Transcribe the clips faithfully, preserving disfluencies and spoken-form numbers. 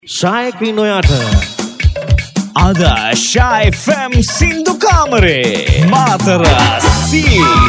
Shy Krinoyata Ada Shy F M Sindu Kamare Matara C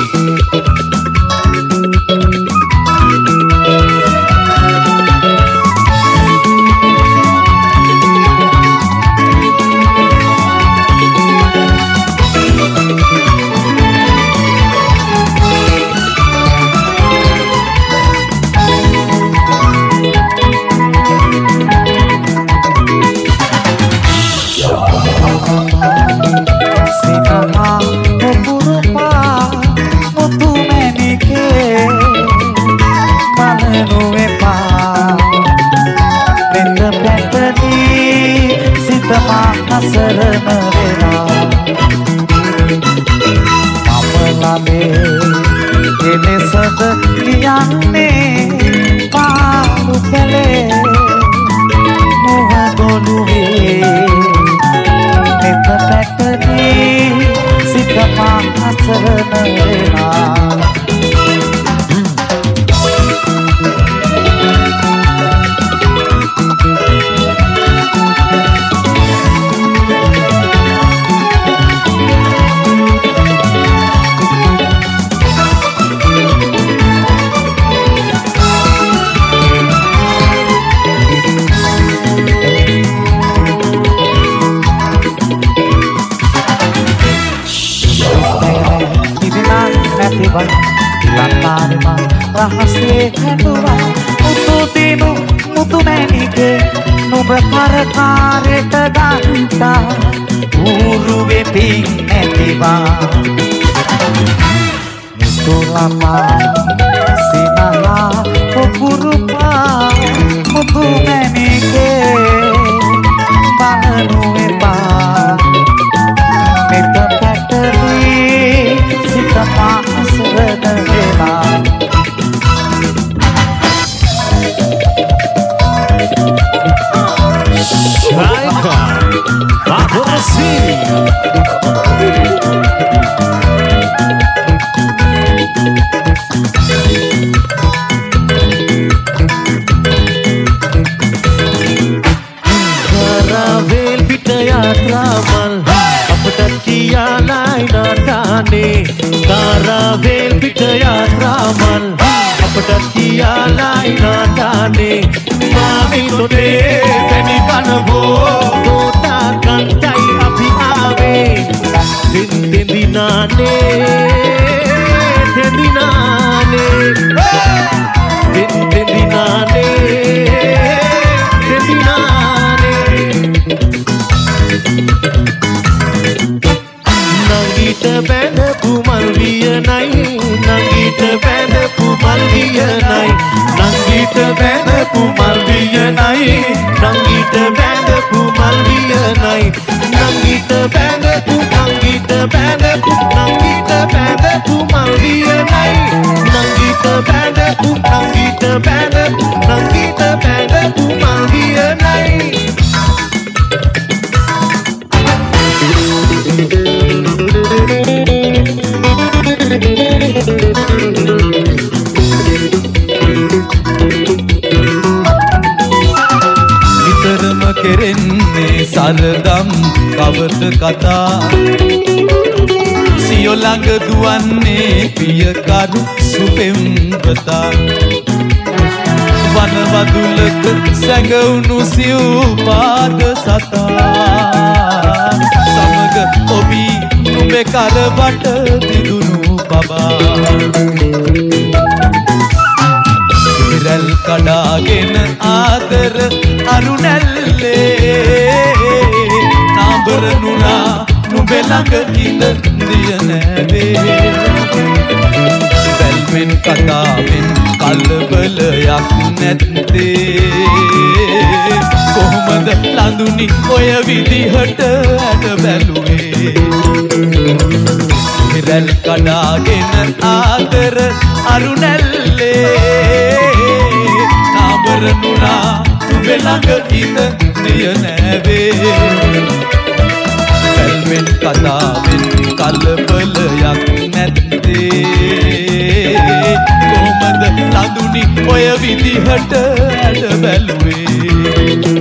සරදම් කවත කතා සියෝ ළඟ දුවන්නේ පියකරු සුපෙම්වතා වනවදුලක සැඟවුණු සිව් පාද සතා සමග ඔබී නුඹේ කරවට දිදුණු බබා ඉරල් කඩාගෙන ආදර අරුණැල්ලේ නාඹර නුනා නුඹේ ළඟ ඉඳ දිය නැවේ බැල්මෙන් කතාවෙන් කලබලයක් නැත්තේ කොහොමද ලඳුනි ඔය විදිහට ඇට බැලුවේ ඉරල් කඩාගෙන ආදර අරුණැල්ලේ නාඹර නුනා නුඹේ ළඟ ඉඳ දිය නැවේ බැල්මෙන් කතාවෙන් කලබලයක් නැත්තේ කොහොමද ලඳුනි ඔය විදිහට ඇට බැලුවේ